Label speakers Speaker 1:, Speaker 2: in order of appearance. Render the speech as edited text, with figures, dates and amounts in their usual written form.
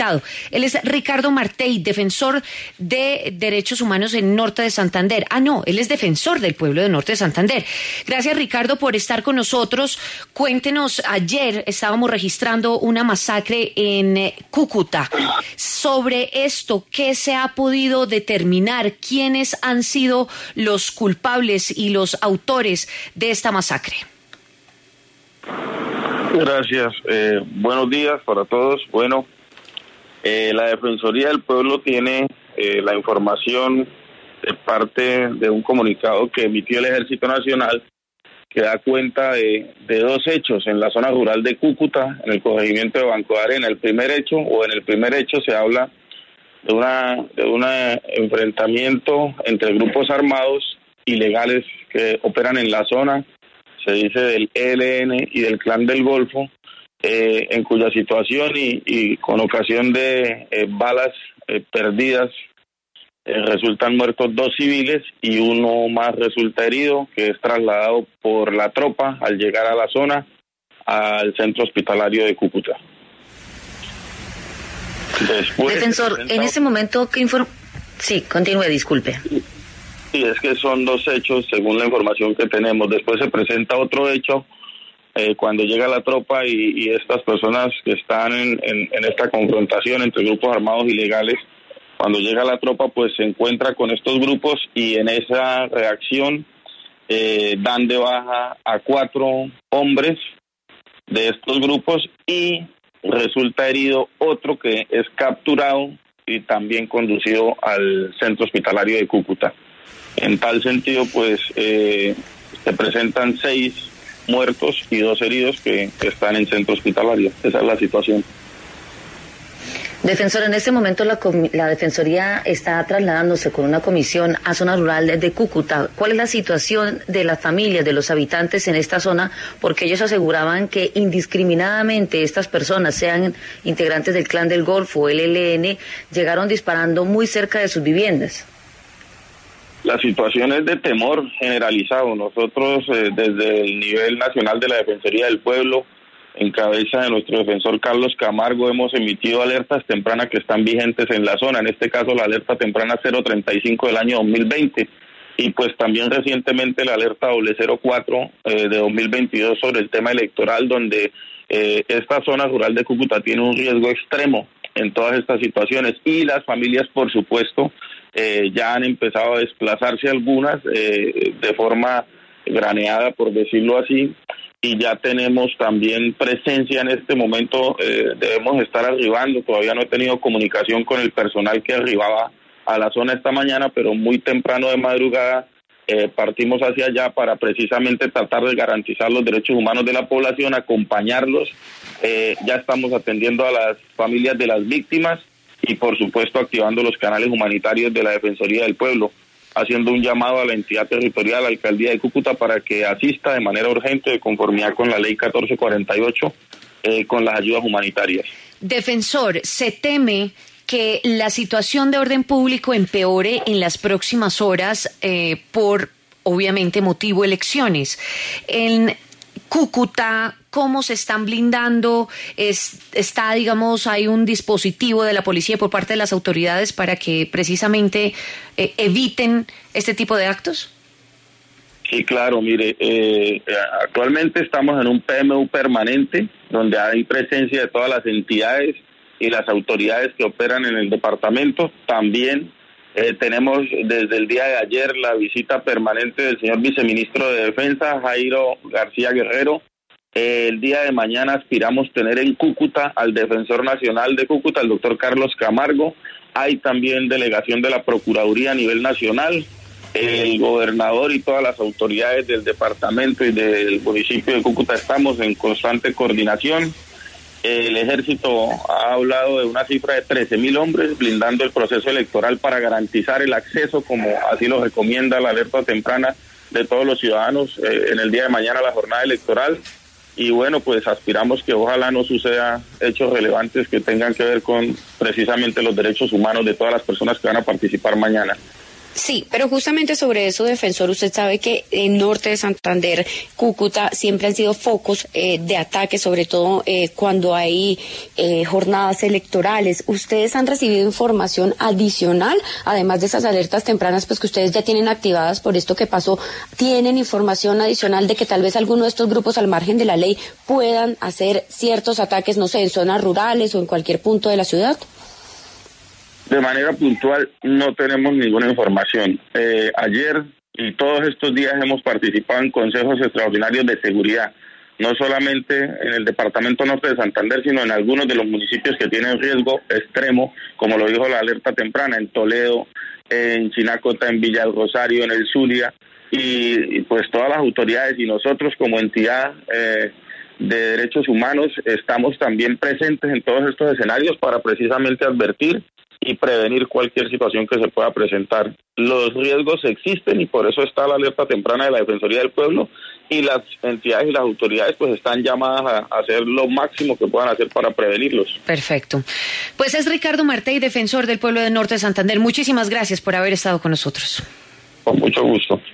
Speaker 1: conectado. Él es Ricardo Martey, defensor de derechos humanos en Norte de Santander. No, él es defensor del pueblo de Norte de Santander. Gracias, Ricardo, por estar con nosotros. Cuéntenos, ayer estábamos registrando una masacre en Cúcuta. Sobre esto, ¿qué se ha podido determinar? ¿Quiénes han sido los culpables y los autores de esta masacre?
Speaker 2: Gracias. Buenos días para todos. Bueno, la Defensoría del Pueblo tiene la información de parte de un comunicado que emitió el Ejército Nacional que da cuenta de dos hechos en la zona rural de Cúcuta, en el corregimiento de Banco de Arena. En el primer hecho se habla de un enfrentamiento entre grupos armados ilegales que operan en la zona, se dice del ELN y del Clan del Golfo, en cuya situación y con ocasión de balas perdidas resultan muertos 2 civiles y uno más resulta herido, que es trasladado por la tropa al llegar a la zona al centro hospitalario de Cúcuta. Después,
Speaker 3: defensor, en ese momento, ¿qué Sí, continúe, disculpe.
Speaker 2: Sí, es que son 2 hechos según la información que tenemos. Después se presenta otro hecho cuando llega la tropa y estas personas que están en esta confrontación entre grupos armados ilegales, cuando llega la tropa pues se encuentra con estos grupos y en esa reacción dan de baja a 4 hombres de estos grupos y resulta herido otro que es capturado y también conducido al centro hospitalario de Cúcuta. En tal sentido, pues, se presentan 6 muertos y 2 heridos que están en centro hospitalario. Esa es la situación.
Speaker 3: Defensor, en este momento la Defensoría está trasladándose con una comisión a zona rural de Cúcuta. ¿Cuál es la situación de las familias, de los habitantes en esta zona? Porque ellos aseguraban que indiscriminadamente estas personas, sean integrantes del Clan del Golfo o el ELN, llegaron disparando muy cerca de sus viviendas.
Speaker 2: La situación es de temor generalizado. Nosotros, desde el nivel nacional de la Defensoría del Pueblo, en cabeza de nuestro defensor Carlos Camargo, hemos emitido alertas tempranas que están vigentes en la zona, en este caso la alerta temprana 035 del año 2020 y pues también recientemente la alerta 004 de 2022 sobre el tema electoral, donde esta zona rural de Cúcuta tiene un riesgo extremo en todas estas situaciones y las familias, por supuesto, ya han empezado a desplazarse algunas de forma graneada, por decirlo así, y ya tenemos también presencia en este momento. Debemos estar arribando, todavía no he tenido comunicación con el personal que arribaba a la zona esta mañana, pero muy temprano de madrugada partimos hacia allá para precisamente tratar de garantizar los derechos humanos de la población, acompañarlos. Ya estamos atendiendo a las familias de las víctimas y por supuesto activando los canales humanitarios de la Defensoría del Pueblo, haciendo un llamado a la entidad territorial, la Alcaldía de Cúcuta, para que asista de manera urgente, de conformidad con la Ley 1448, con las ayudas humanitarias.
Speaker 1: Defensor, ¿se teme que la situación de orden público empeore en las próximas horas por, obviamente, motivo elecciones? En Cúcuta, ¿cómo se están blindando? Está, digamos, hay un dispositivo de la policía por parte de las autoridades para que precisamente eviten este tipo de actos.
Speaker 2: Sí, claro, mire, actualmente estamos en un PMU permanente donde hay presencia de todas las entidades y las autoridades que operan en el departamento. También tenemos desde el día de ayer la visita permanente del señor viceministro de Defensa, Jairo García Guerrero. El día de mañana aspiramos tener en Cúcuta al defensor nacional de Cúcuta, el doctor Carlos Camargo. Hay también delegación de la Procuraduría a nivel nacional. El gobernador y todas las autoridades del departamento y del municipio de Cúcuta estamos en constante coordinación. El ejército ha hablado de una cifra de 13.000 hombres blindando el proceso electoral para garantizar el acceso, como así lo recomienda la alerta temprana de todos los ciudadanos en el día de mañana a la jornada electoral. Y bueno, pues aspiramos que ojalá no suceda hechos relevantes que tengan que ver con precisamente los derechos humanos de todas las personas que van a participar mañana.
Speaker 4: Sí, pero justamente sobre eso, defensor, usted sabe que en Norte de Santander, Cúcuta, siempre han sido focos de ataque, sobre todo cuando hay jornadas electorales. ¿Ustedes han recibido información adicional, además de esas alertas tempranas pues que ustedes ya tienen activadas por esto que pasó? ¿Tienen información adicional de que tal vez alguno de estos grupos al margen de la ley puedan hacer ciertos ataques, no sé, en zonas rurales o en cualquier punto de la ciudad?
Speaker 2: De manera puntual no tenemos ninguna información. Ayer y todos estos días hemos participado en consejos extraordinarios de seguridad, no solamente en el departamento norte de Santander, sino en algunos de los municipios que tienen riesgo extremo, como lo dijo la alerta temprana, en Toledo, en Chinacota, en Villa del Rosario, en el Zulia, y pues todas las autoridades y nosotros como entidad de derechos humanos estamos también presentes en todos estos escenarios para precisamente advertir y prevenir cualquier situación que se pueda presentar. Los riesgos existen y por eso está la alerta temprana de la Defensoría del Pueblo, y las entidades y las autoridades pues están llamadas a hacer lo máximo que puedan hacer para prevenirlos.
Speaker 1: Perfecto. Pues es Ricardo Martey, defensor del pueblo de Norte de Santander. Muchísimas gracias por haber estado con nosotros.
Speaker 2: Con mucho gusto.